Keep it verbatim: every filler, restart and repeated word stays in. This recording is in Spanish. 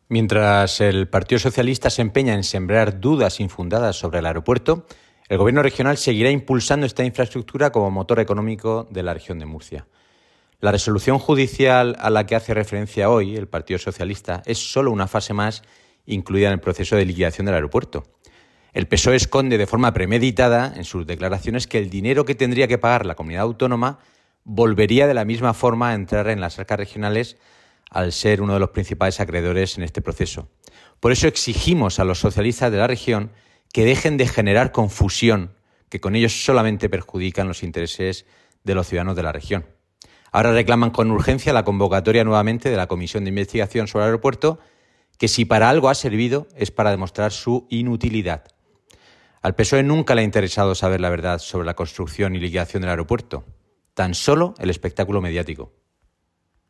Mientras el Partido Socialista se empeña en sembrar dudas infundadas sobre el aeropuerto, el Gobierno regional seguirá impulsando esta infraestructura como motor económico de la región de Murcia. La resolución judicial a la que hace referencia hoy el Partido Socialista es solo una fase más incluida en el proceso de liquidación del aeropuerto. El P S O E esconde de forma premeditada en sus declaraciones que el dinero que tendría que pagar la comunidad autónoma volvería de la misma forma a entrar en las arcas regionales al ser uno de los principales acreedores en este proceso. Por eso exigimos a los socialistas de la región que dejen de generar confusión, que con ellos solamente perjudican los intereses de los ciudadanos de la región. Ahora reclaman con urgencia la convocatoria nuevamente de la Comisión de Investigación sobre el aeropuerto, que si para algo ha servido es para demostrar su inutilidad. Al P S O E nunca le ha interesado saber la verdad sobre la construcción y liquidación del aeropuerto, tan solo el espectáculo mediático.